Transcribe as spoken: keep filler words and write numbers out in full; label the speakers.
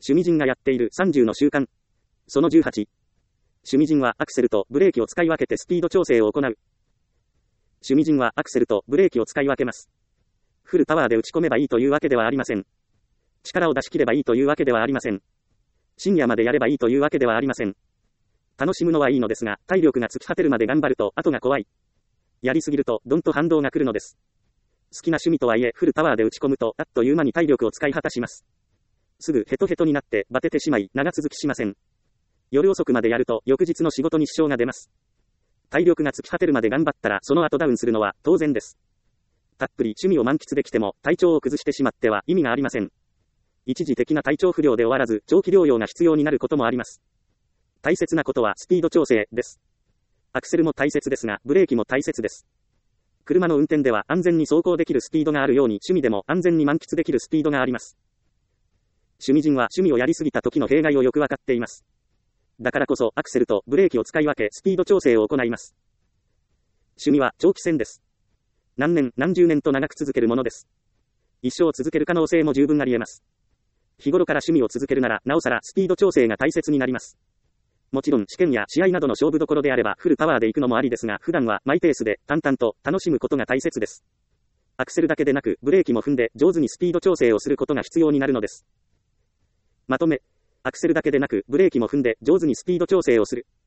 Speaker 1: 趣味人がやっているさんじゅうの習慣。そのじゅうはち。趣味人はアクセルとブレーキを使い分けてスピード調整を行う。趣味人はアクセルとブレーキを使い分けます。フルパワーで打ち込めばいいというわけではありません。力を出し切ればいいというわけではありません。深夜までやればいいというわけではありません。楽しむのはいいのですが、体力が尽き果てるまで頑張ると後が怖い。やりすぎるとドンと反動が来るのです。好きな趣味とはいえフルパワーで打ち込むとあっという間に体力を使い果たします。すぐヘトヘトになってバテてしまい長続きしません。夜遅くまでやると翌日の仕事に支障が出ます。体力が尽き果てるまで頑張ったらその後ダウンするのは当然です。たっぷり趣味を満喫できても体調を崩してしまっては意味がありません。一時的な体調不良で終わらず長期療養が必要になることもあります。大切なことはスピード調整です。アクセルも大切ですがブレーキも大切です。車の運転では安全に走行できるスピードがあるように趣味でも安全に満喫できるスピードがあります。趣味人は趣味をやりすぎた時の弊害をよくわかっています。だからこそアクセルとブレーキを使い分けスピード調整を行います。趣味は長期戦です。何年何十年と長く続けるものです。一生続ける可能性も十分あり得ます。日頃から趣味を続けるならなおさらスピード調整が大切になります。もちろん試験や試合などの勝負どころであればフルパワーで行くのもありですが普段はマイペースで淡々と楽しむことが大切です。アクセルだけでなくブレーキも踏んで上手にスピード調整をすることが必要になるのです。まとめ、アクセルだけでなくブレーキも踏んで上手にスピード調整をする。